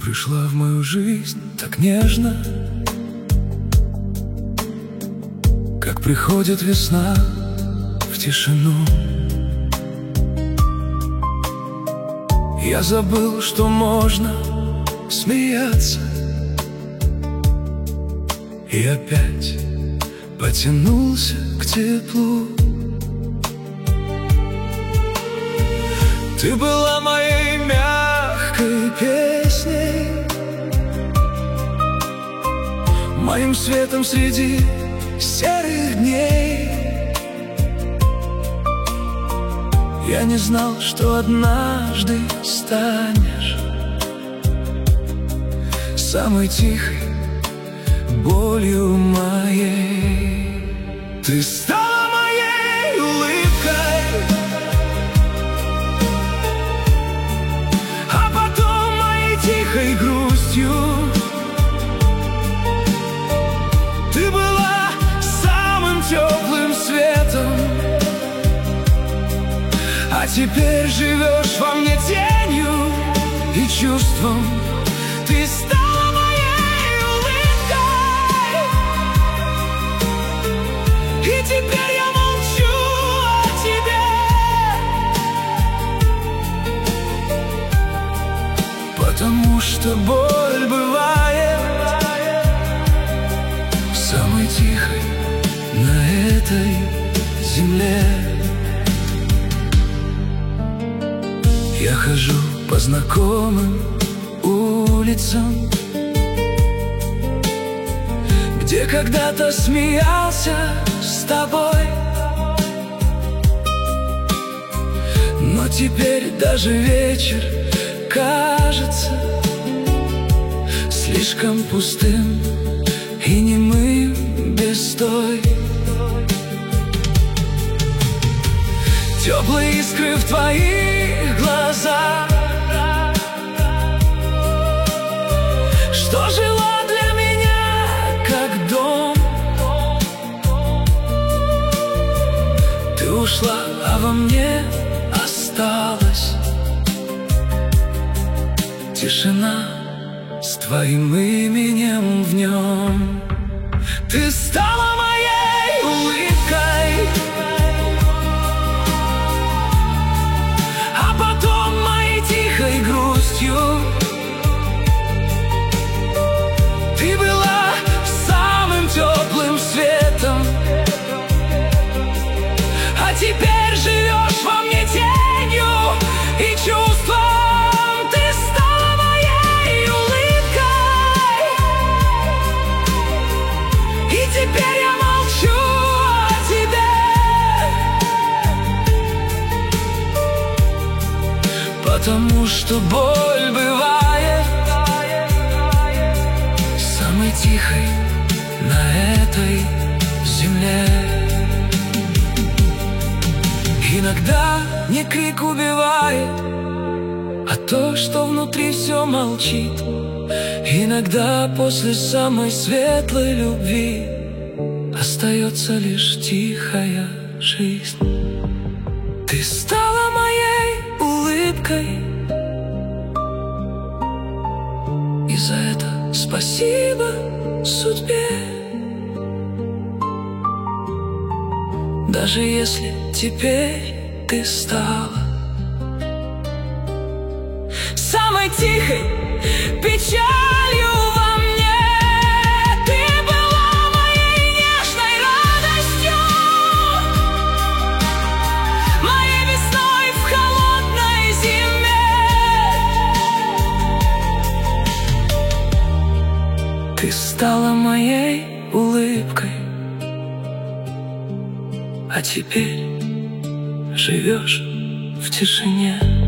пришла в мою жизнь так нежно, как приходит весна в тишину. Я забыл, что можно смеяться, и опять потянулся к теплу. Ты была моей мягкой песней, моим светом среди серых дней. Я не знал, что однажды станешь самой тихой болью моей. Ты стала моей улыбкой, а потом моей тихой грустью. Ты была самым теплым светом, а теперь живешь во мне тенью и чувством. Ты стала моей улыбкой, и теперь я молчу о тебе, потому что боль бывает самой тихой на этой земле. Я хожу по знакомым улицам, где когда-то смеялся с тобой, но теперь даже вечер кажется слишком пустым и немым без той теплой искры в твоих глазах, что жила для меня как дом. Ты ушла, а во мне осталась тишина с твоим именем в нем. Ты стала моей улыбкой, а потом моей тихой грустью. Ты была самым теплым светом, а теперь живешь во мне тенью и чувством. Ты стала моей улыбкой, и теперь я молчу о тебе, потому что боль бывает самой тихой на этой земле. Иногда не крик убивает, а то, что внутри все молчит. Иногда после самой светлой любви остается лишь тихая жизнь. Ты стала моей улыбкой, и за это спасибо судьбе. Даже если теперь ты стала самой тихой печалью во мне, ты была моей нежной радостью, моей весной в холодной зиме. Ты стала моей улыбкой, а теперь живешь в тишине.